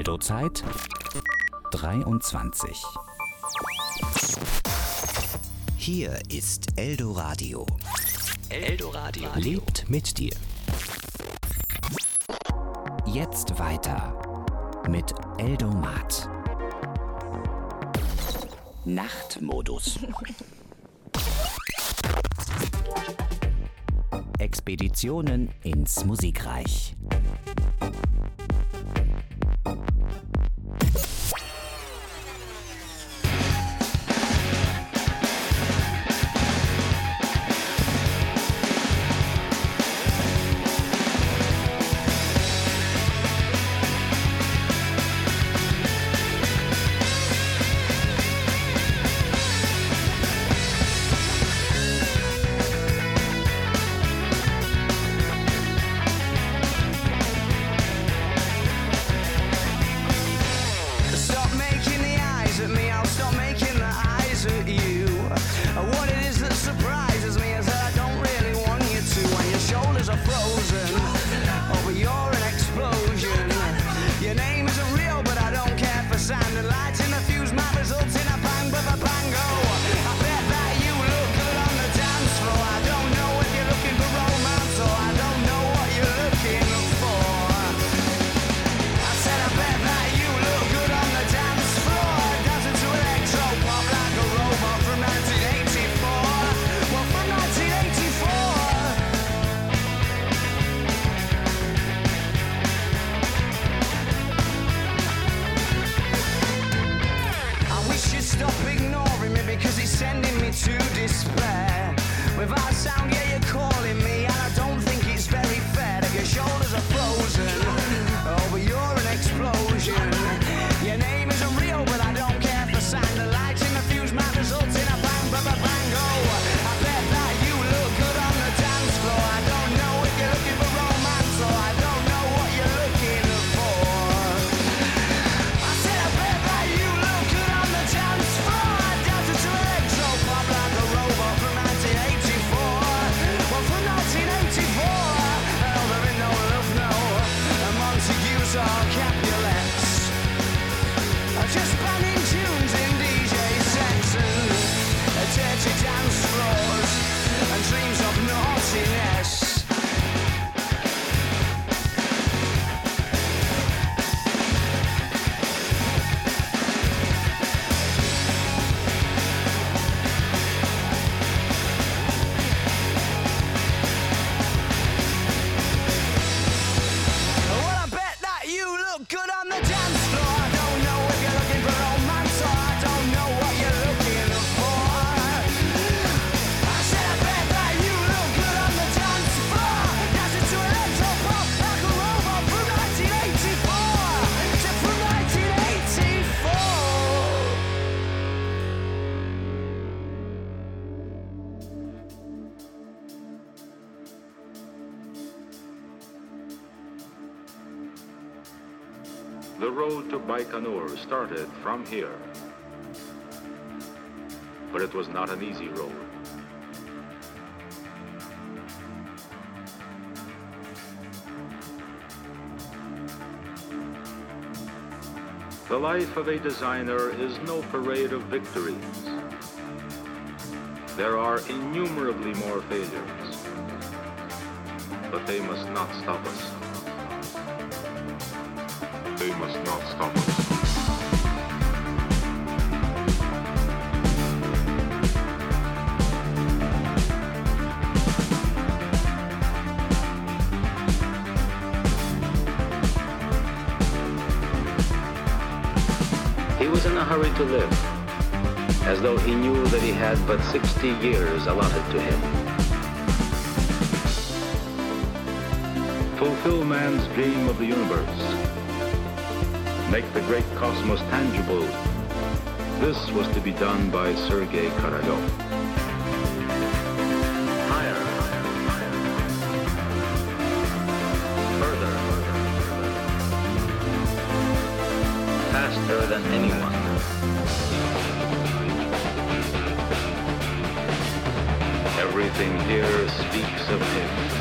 Eldo-Zeit 23. Hier ist Eldoradio. Eldoradio Lebt mit dir. Jetzt weiter mit Eldomat. Nachtmodus. Expeditionen ins Musikreich. The road to Baikonur started from here, but it was not an easy road. The life of a designer is no parade of victories. There are innumerably more failures, but they must not stop us. They must not stop us. He was in a hurry to live, as though he knew that he had but 60 years allotted to him. Fulfill man's dream of the universe. Make the great cosmos tangible. This was to be done by Sergei Korolyov. Higher, further, faster than anyone. Everything here speaks of him.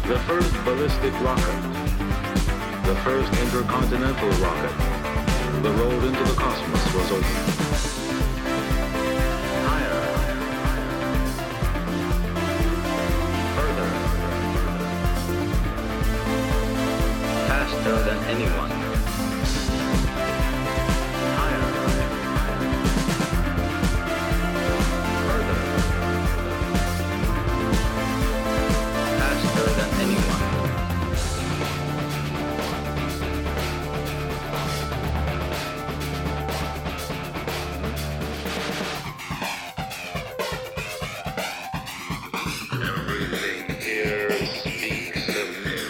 The first ballistic rocket, the first intercontinental rocket, the road into the cosmos was open. Higher, further, faster than anyone. Higher, further, faster than anyone. Everything here speaks of me.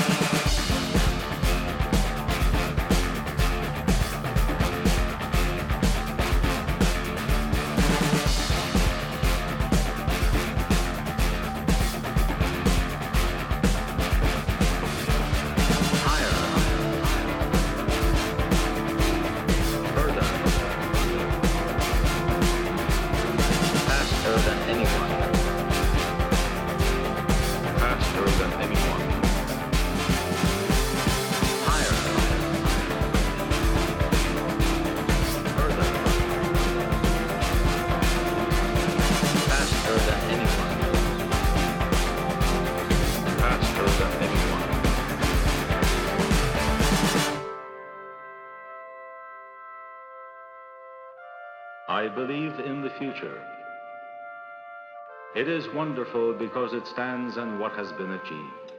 Higher, further, faster than anyone. Faster than anyone. Higher. Further. Faster than anyone. Faster than anyone. I believe in the future. It is wonderful because it stands on what has been achieved.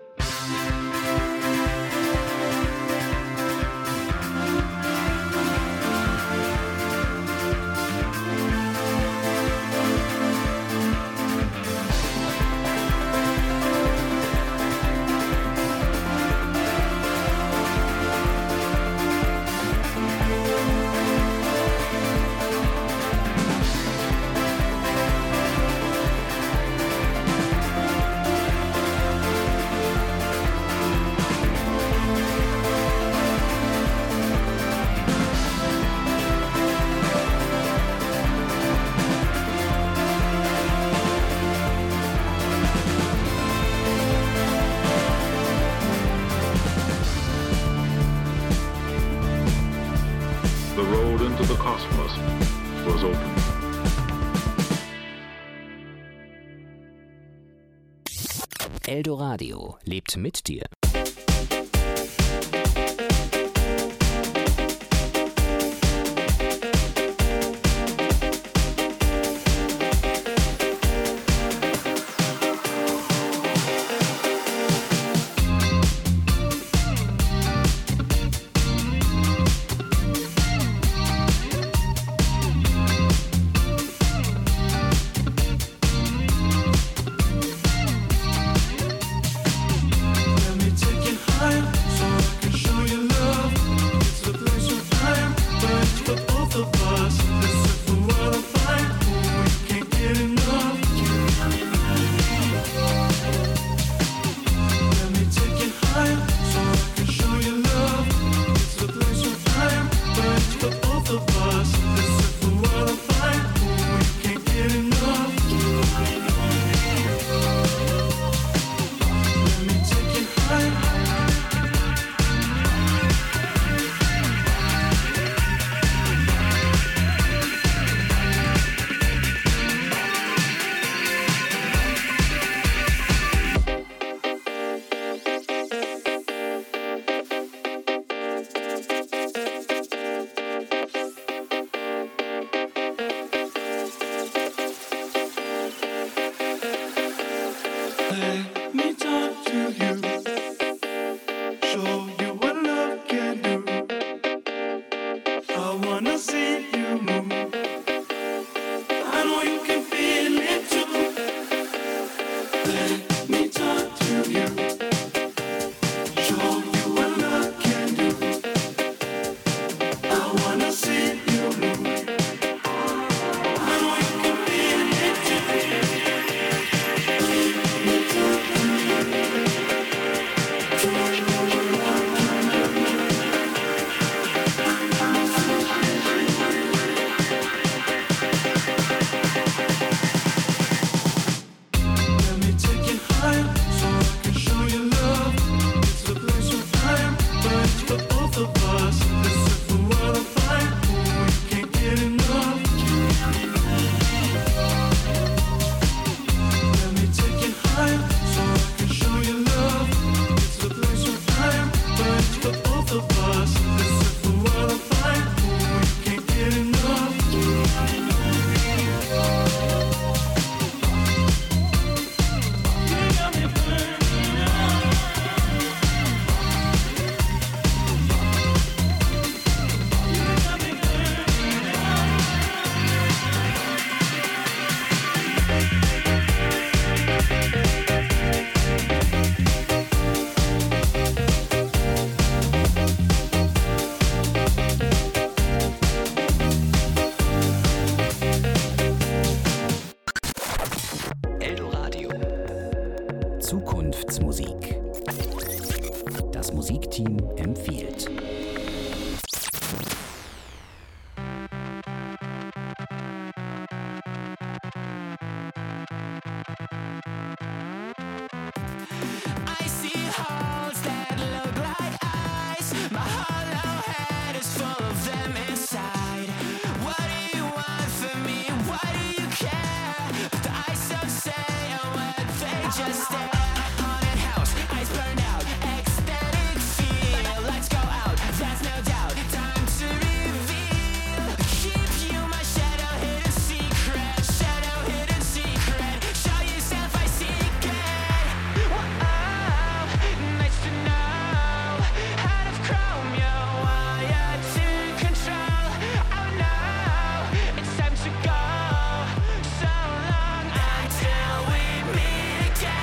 The road into the cosmos was open. Eldoradio lebt mit dir. Let me Zukunftsmusik. Das Musikteam empfiehlt. Just stare. Haunted house, eyes burned out, ecstatic feel. Let's go out, there's no doubt. Time to reveal. Keep you my shadow, hidden secret. Shadow, hidden secret. Show yourself, I seek it. Whoa, nice to know. Out of chrome, you're wired to control. Oh no, it's time to go. So long until we meet again.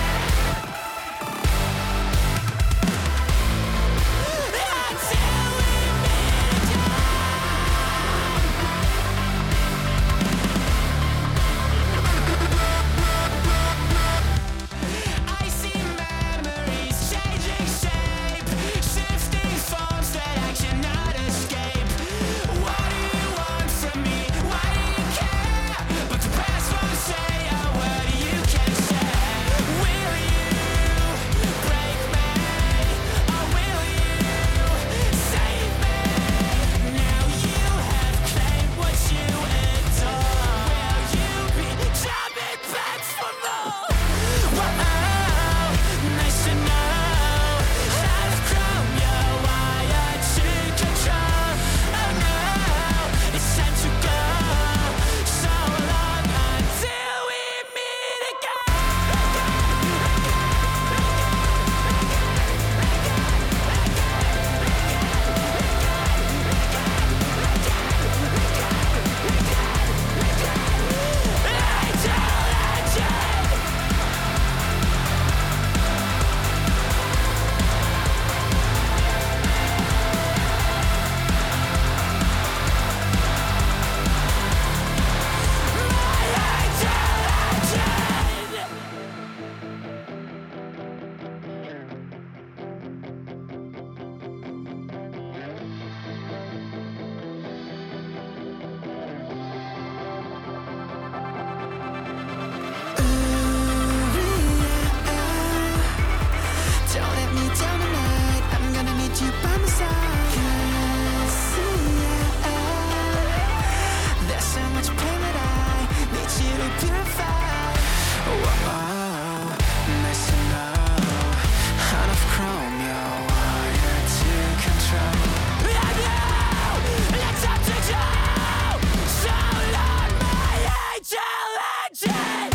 I see memories changing shape, shifting forms that I cannot escape. What do you want from me? Why do you care? But the past won't say a word you can say. Will you break me? Or will you save me? Now you have claimed what you adore. Will you be jumping back for more? Whoa, nice to know. Out of chrome, you're wired to control. Oh no, it's time to go. So long until we meet Don't let me down tonight. I'm gonna need you by my side. 'Cause, there's so much pain that I need you to purify. Whoa, nice to know. Out of chrome, you're wired to control. I know, it's up to you. So long, my angel legend.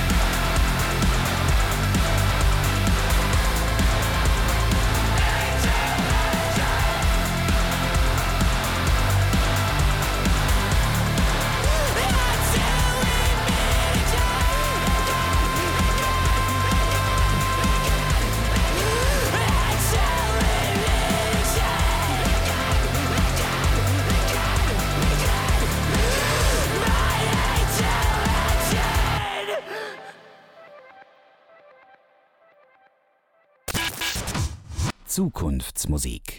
Zukunftsmusik.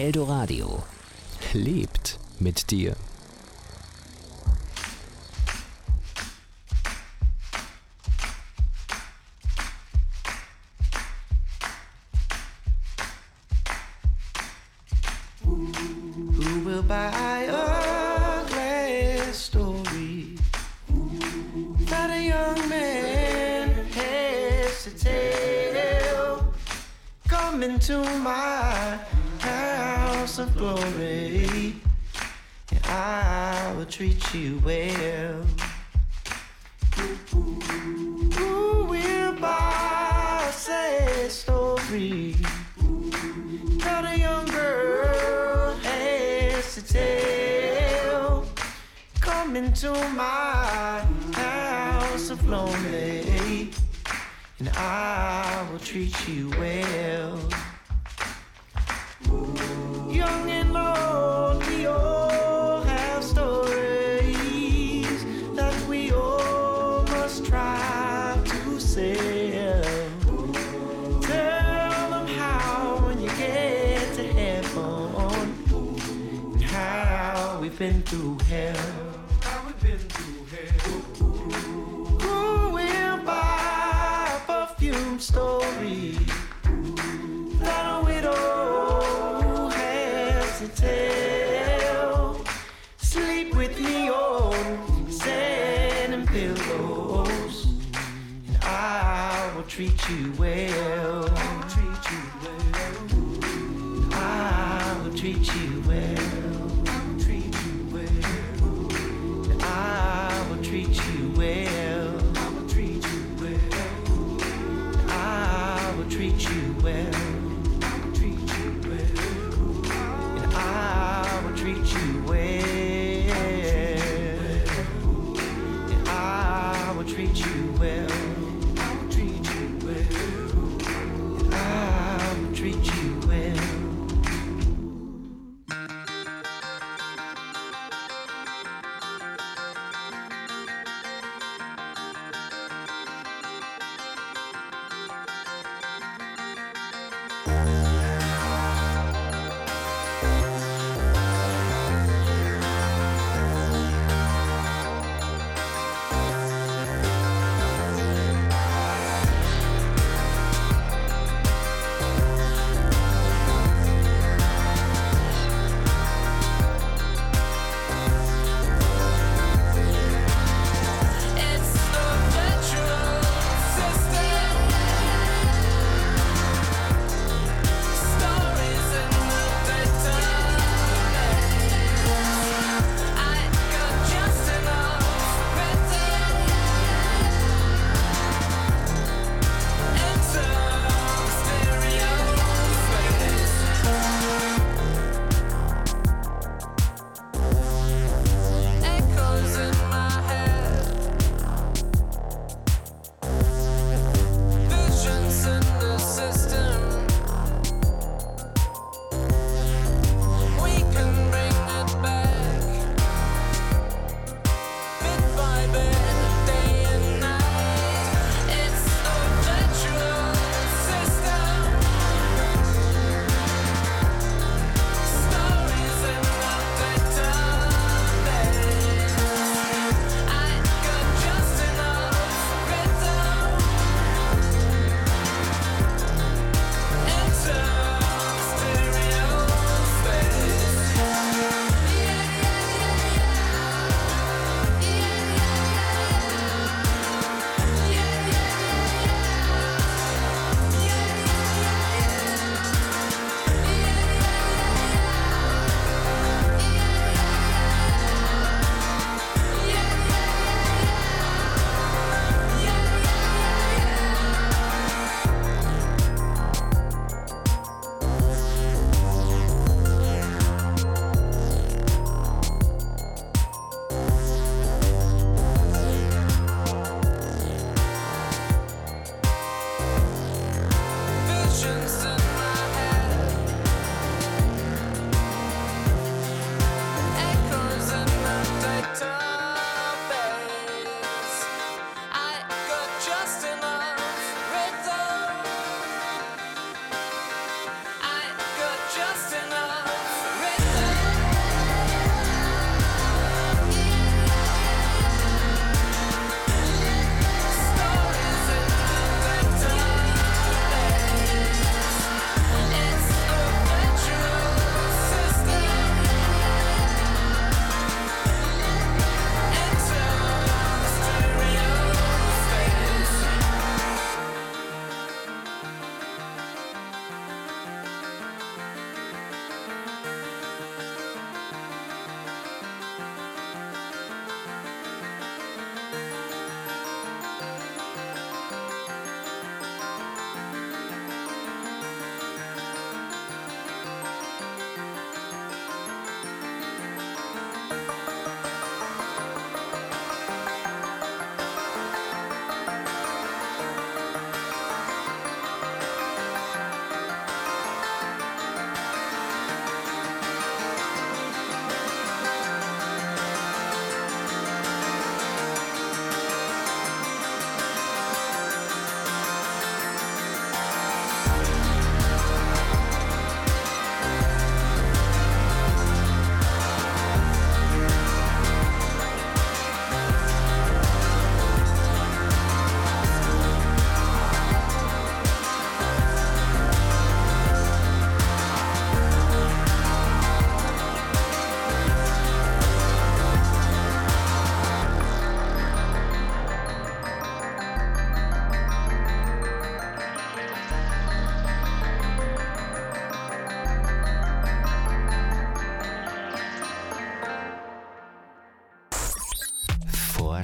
Eldoradio lebt mit dir. Who will buy a glass story that a young man has to tell? Come into my house of glory, and I will treat you well. Who will buy a sad story that a young girl has to tell? Come into my house of lonely, and I will treat you well. Young and old, we all have stories that we all must try to sell. Tell them how when you get to heaven, and how we've been through hell. Who will buy a perfume story that a widow has to tell? Sleep with me on sand and pillows, and I will treat you well. I will treat you well. I will treat you well. I will treat you well. I will treat you well. I will treat you well. And I will treat you well. And I will treat you well. I will treat you well. And I will treat you well.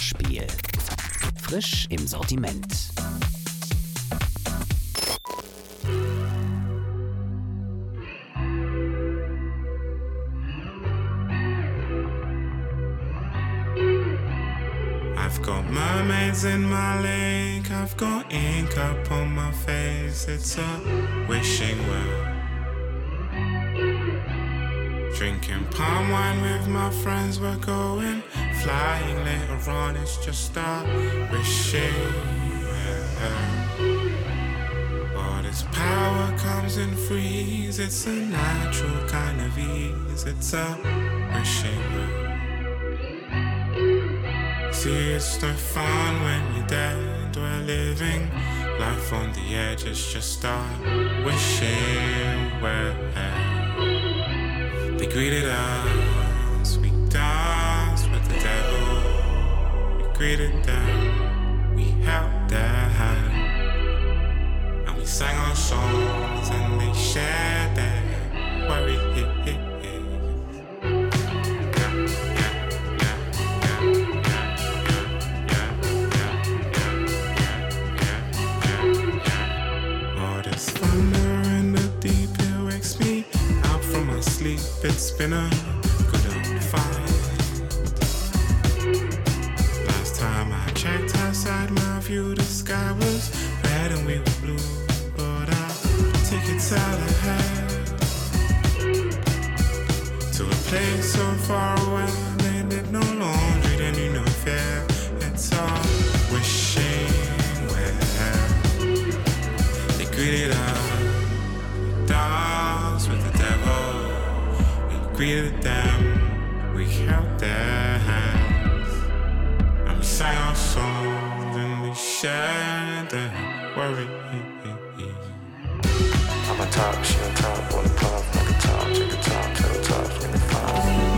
Vorspiel. Frisch im Sortiment. I've got mermaids in my lake, I've got ink up on my face, it's a wishing well. Drinking palm wine with my friends, we're going flying later on, it's just a wishing well. All this power comes in threes, it's a natural kind of ease, it's a wishing well. See, it's no fun when you're dead. We're living life on the edge. It's just a wishing well. They greeted us. We danced with the devil. We greeted them. We held their hand. And we sang our songs and they shared their worry. It's been a good old fight. Last time I checked outside my view, the sky was red and we were blue. But I'll take it out ahead to a place so far away. They did no laundry, they knew no fear. It's all wishing well. They greeted us, danced with the devil. Greeted them, we held their hands, and we sang our songs and we shared their worry. I'm a top, she on top, on the puff, like a top, take a top, tell the top, in the fire.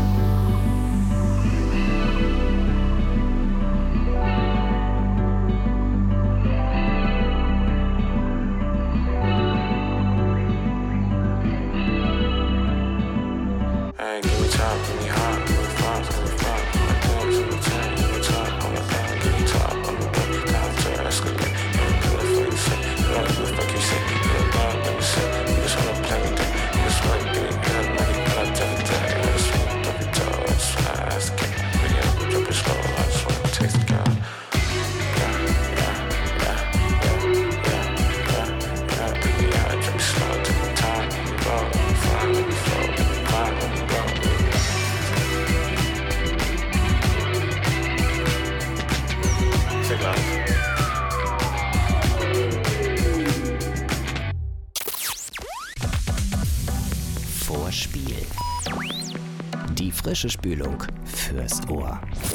Vorspiel. Die frische Spülung fürs Ohr.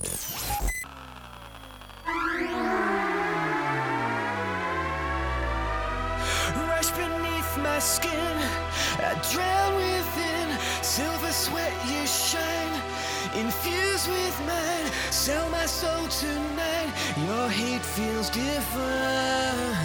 Rush beneath my skin, I drown within. Silver sweat you shine, infused with mine. Sell my soul tonight, your hate feels divine.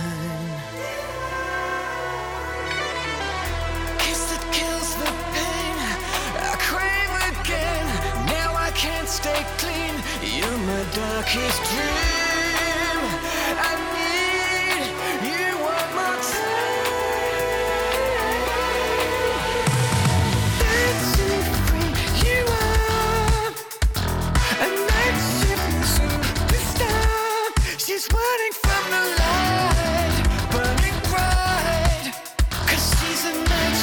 Kiss that kills the pain, I crave again. Now I can't stay clean, you're my darkest dream. I need you one more time. Dancing free, you are a night shift superstar. She's running from the light, burning bright. 'Cause she's a night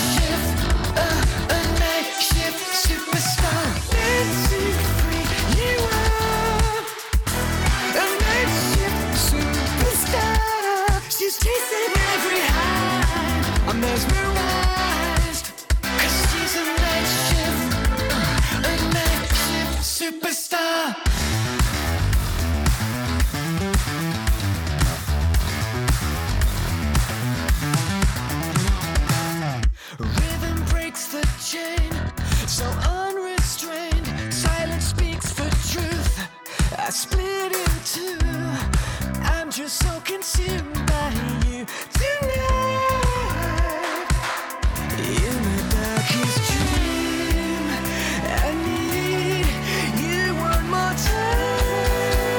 shift superstar. Dancing free, you are a night shift superstar. She's chasing every high. I'm mesmerized. 'Cause she's a night shift superstar. Rhythm breaks the chain, so unrestrained. Silence speaks for truth. I split in two. I'm just so consumed by you tonight. You're my darkest dream. I need you one more time.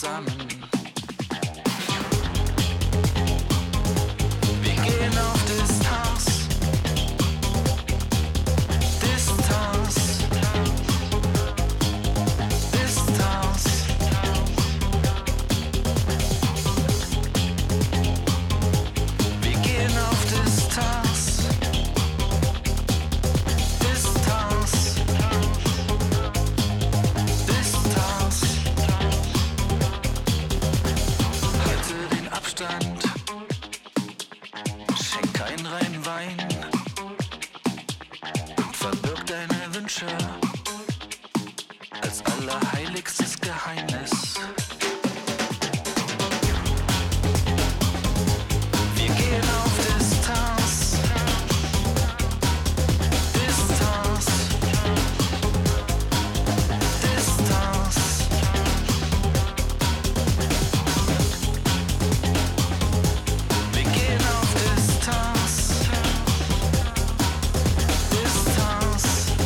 zusammen. Wir gehen auf Distanz. Distanz. Distanz. Wir gehen auf Distanz. Distanz. Distanz. Halte den Abstand. Schenk keinen reinen Wein. Und verbirg deine Wünsche als allerheiligstes Geheimnis. Wir gehen auf Distanz. Distanz. Distanz. Wir gehen auf Distanz. Distanz.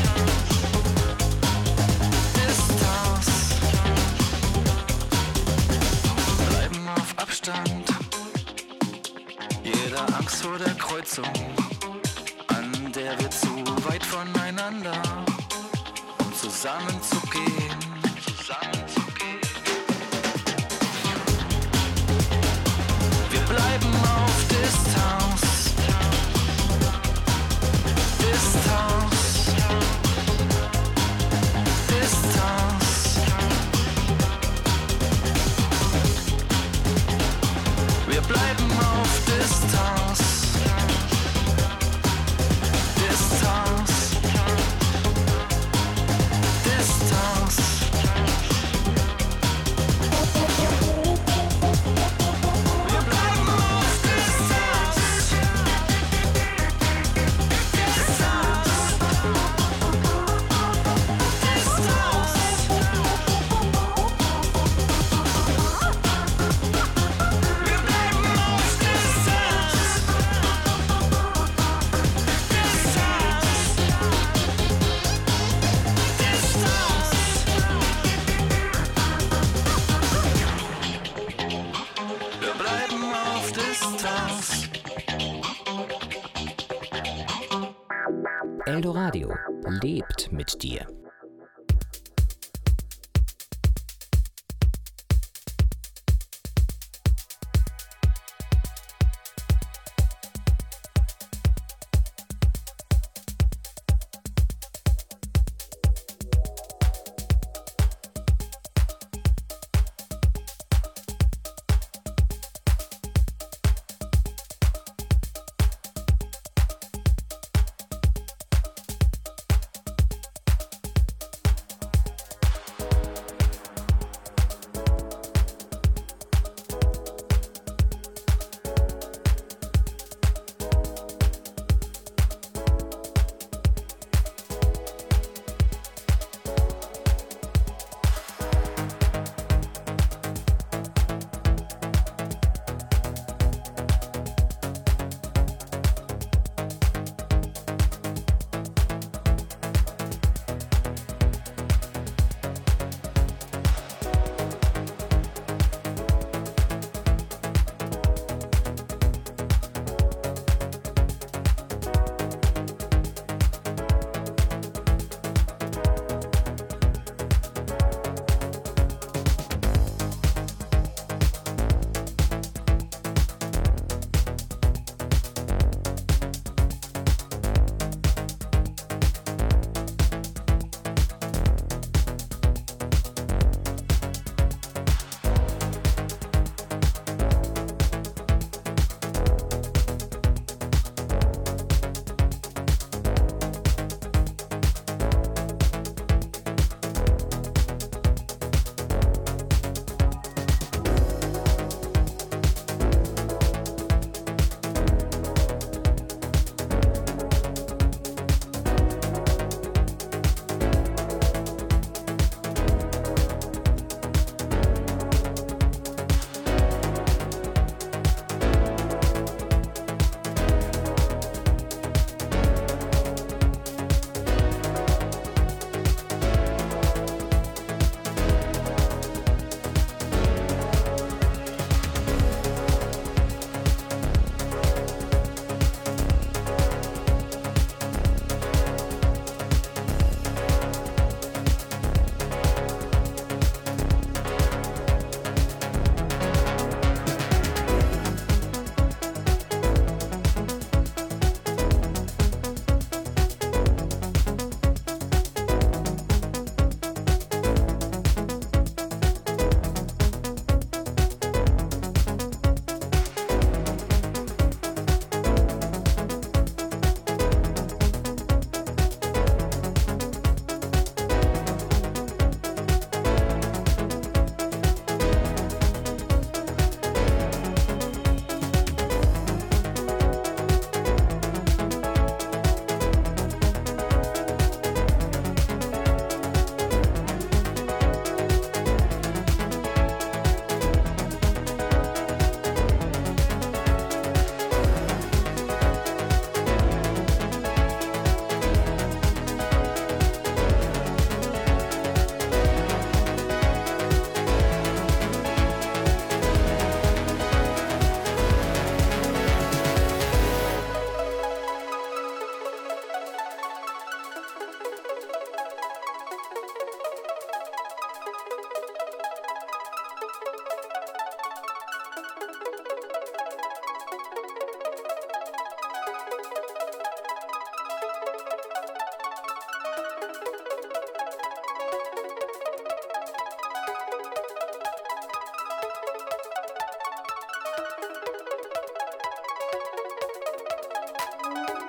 Distanz. Bleiben auf Abstand. Jeder Angst vor der Kreuzung, an der wir zu weit voneinander, um zusammenzugehen. Wir bleiben auf Distanz. Distanz. Distanz. Wir bleiben auf Distanz. Distanz. Distanz. Wir bleiben auf Distanz. Distanz. Wir bleiben auf Distanz. Wir bleiben auf Distanz. Eldoradio lebt mit dir.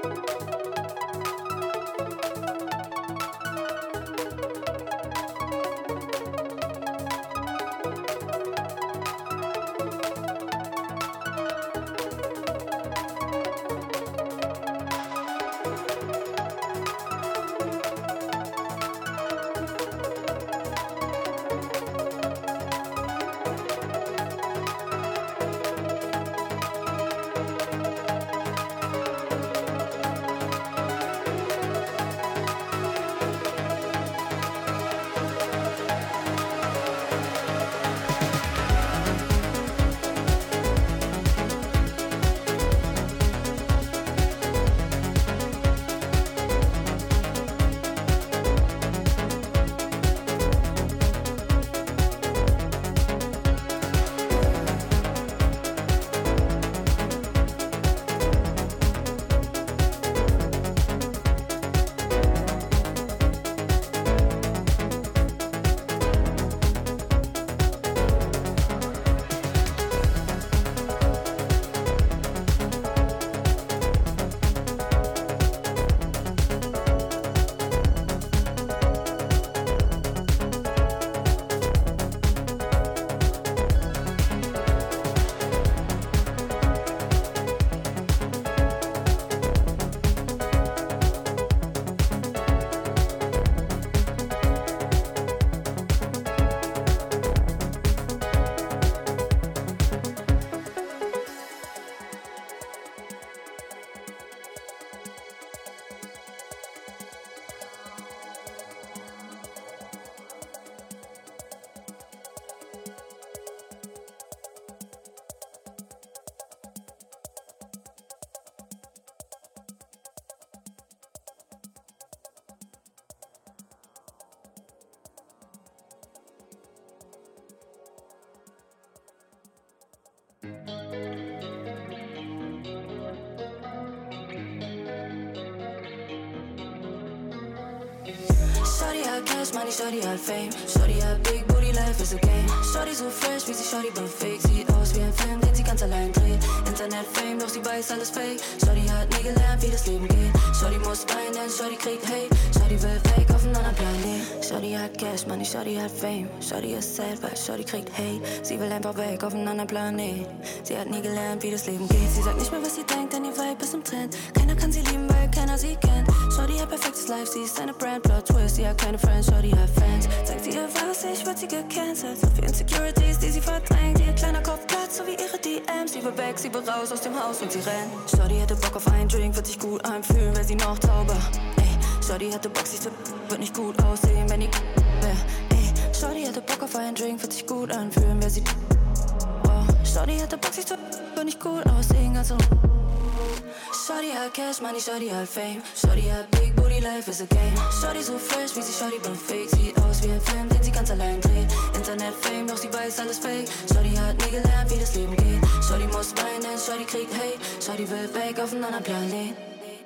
Shorty hat Cash, Money, Shorty hat Fame. Shorty hat Big Booty, Life is a game. Shorty so fresh, wie sie Shorty beim Fake. Sieht aus wie ein Film, den sie ganz allein dreht. Internet-Fame, doch sie weiß, alles fake. Shorty hat nie gelernt, wie das Leben geht. Shorty muss weinen, Shorty kriegt Hate. Shorty will weg auf einen anderen Planet. Shorty hat Cash, Money, Shorty hat Fame. Shorty ist sad, weil Shorty kriegt Hate. Sie will einfach weg auf einen anderen Planet. Sie hat nie gelernt, wie das Leben geht. Sie sagt nicht mehr, was sie denkt, denn ihr Vibe ist im Trend. Keiner kann sie lieben, weil keiner sie kennt. Shorty hat perfektes Life, sie ist eine Brand. Plot Twist, sie hat keine Friends, Shorty hat Fans. Zeigt sie ihr was, ich wird sie gecancelt. So viel Insecurities, die sie verdrängt. Ihr kleiner Kopf platzt, so wie ihre DMs. Sie will weg, sie will raus aus dem Haus und sie rennt. Shorty hätte Bock auf einen Drink, wird sich gut anfühlen, wäre sie noch tauber. Ey, Shorty hatte Bock, sich zu wird nicht gut aussehen, wenn die wär. Ey, Shorty hatte Bock auf einen Drink, wird sich gut anfühlen, wäre sie wow. Shorty hatte Bock, sich zu wird nicht gut aussehen, also Shorty hat Cash, Money, Shorty hat Fame. Shorty hat Big Booty, Life is a game. Shorty so fresh, wie sie Shorty beim Fake. Sieht aus wie ein Film, den sie ganz allein dreht. Internet-Fame, doch sie weiß, alles fake. Shorty hat nie gelernt, wie das Leben geht. Shorty muss weinen, Shorty kriegt Hate. Shorty will weg auf einen anderen Planet.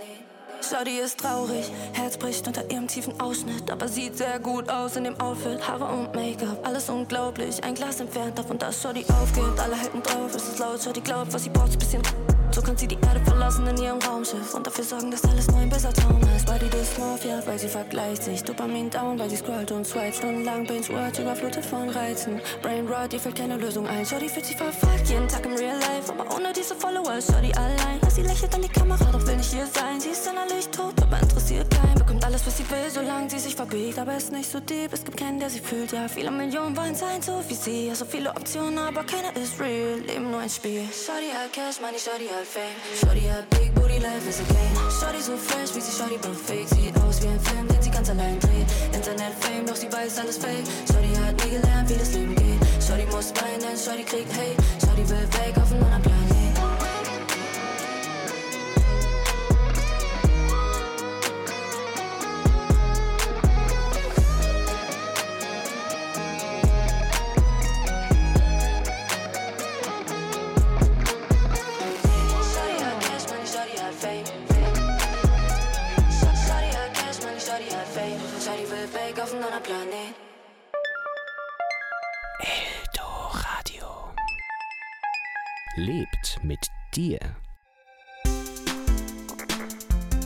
Shorty ist traurig, Herz bricht unter ihrem tiefen Ausschnitt. Aber sieht sehr gut aus in dem Outfit, Haare und Make-up, alles unglaublich. Ein Glas entfernt davon, dass Shorty aufgibt. Alle halten drauf, es ist laut, Shorty glaubt, was sie braucht, ein bisschen. So kann sie die Erde verlassen in ihrem Raumschiff und dafür sorgen, dass alles nur ein böser Traum ist. Body Dysmorphia, weil sie vergleicht sich. Dopamin down, weil sie scrollt und swiped. Stundenlang Binge-Watch, überflutet von Reizen. Brain rot, ihr fällt keine Lösung ein. Shorty fühlt sich verfolgt, jeden Tag im Real Life. Aber ohne diese Follower ist Shorty allein. Ja, sie lächelt an die Kamera, doch will nicht hier sein. Sie ist innerlich tot, aber interessiert keinen. Bekommt alles, was sie will, solange sie sich verbiegt. Aber ist nicht so deep, es gibt keinen, der sie fühlt. Ja, viele Millionen wollen sein, so wie sie. Ja, so viele Optionen, aber keiner ist real. Leben nur ein Spiel. Shorty hat Cash, Money, Shorty hat Fame. Shorty hat Big Booty, Life is a game. Shorty so fresh, wie sie Shorty beim Fake. Sieht aus wie ein Film, den sie ganz allein dreht. Internet-Fame, doch sie weiß, alles fake. Shorty hat nie gelernt, wie das Leben geht. Shorty muss weinen, Shorty kriegt Hate. Shorty will weg auf einen anderen Planet. Planet. Eldoradio. Lebt mit dir.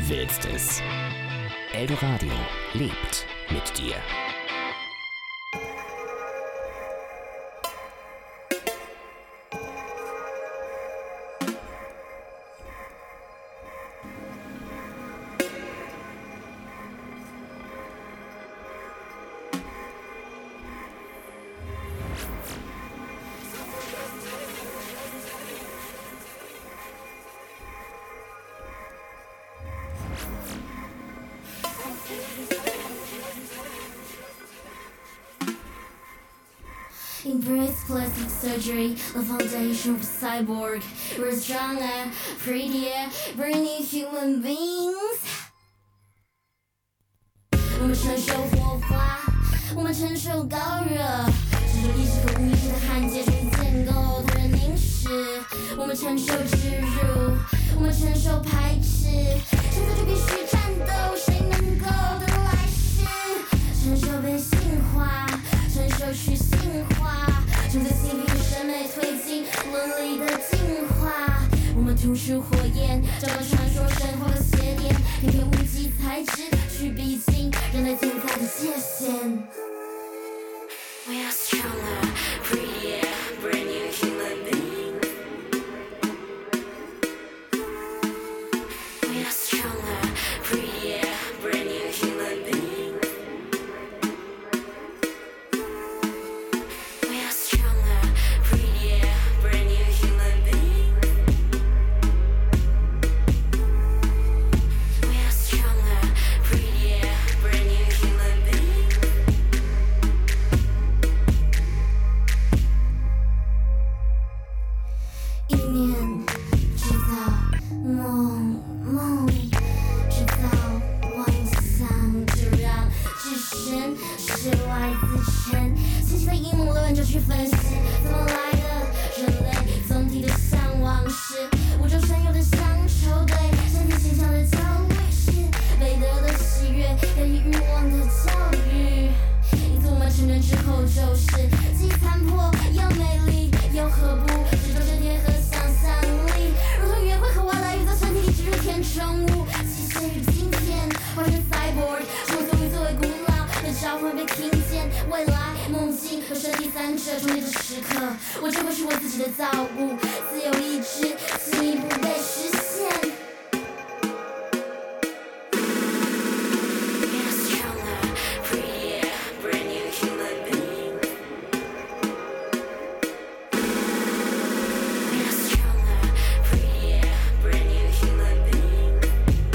willst es. Eldoradio lebt mit dir. Embrace plastic surgery, the foundation of a cyborg. We're stronger, prettier, bringing human beings. 我们承受火花，我们承受高热，承受意识和无意识的焊接，重新建构他人凝视。我们承受植入，我们承受排斥，现在就必须战斗，谁能够得来世？承受被性化，承受去性化，承受性别与审美推进伦理的进化。我们吐出火焰，找到传说神话的邪典，偏偏无机材质去逼近人类存在的界限。We are stronger, prettier, brand new human beings. We are stronger, prettier, brand new human beings. We are stronger, prettier, brand new human beings. We are stronger, prettier, brand new human beings. 一念制造梦，梦制造妄想，就让置身事外自沉。清晰的阴谋论就去分析，怎么来的？人类总体的向往是宇宙深有的乡愁，对身体形象的焦虑是美德的喜悦，压抑欲望的教育。因此我们成人之后就是既残破又美丽，又何不只有这点和想象力，如同约会和外来语在身体里植入填充物，机械与今天换成 cyborg， 生活作为古老的召唤被听见，未来梦境和身体三者重叠的时刻，我就会是我自己的造物，自由意志进一步被实现。We are stronger, prettier, brand new human beings. We are stronger, prettier, brand new human beings.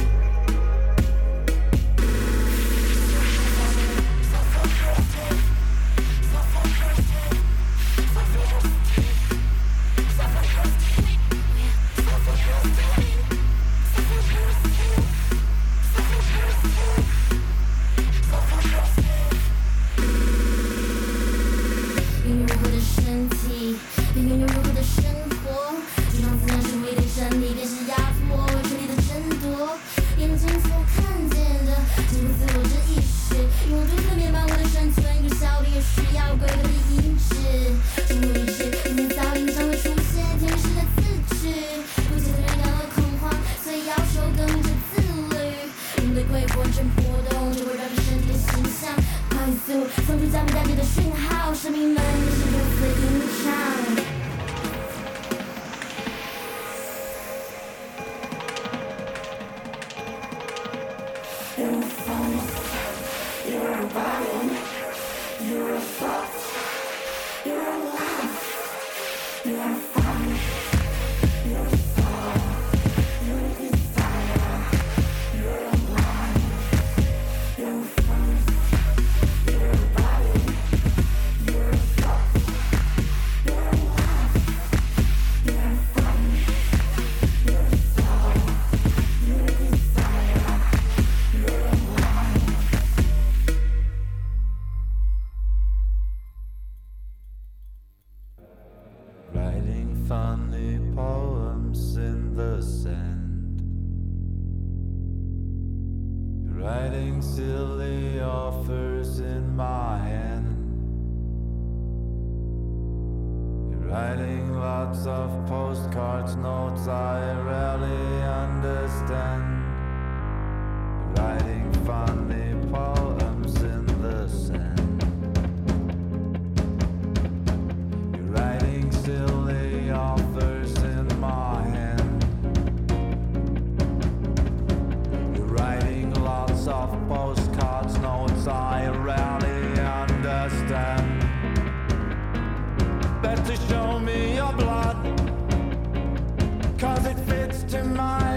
Writing silly offers in my hand. You're writing lots of postcards, notes I rarely understand. to show me your blood, 'cause it fits to my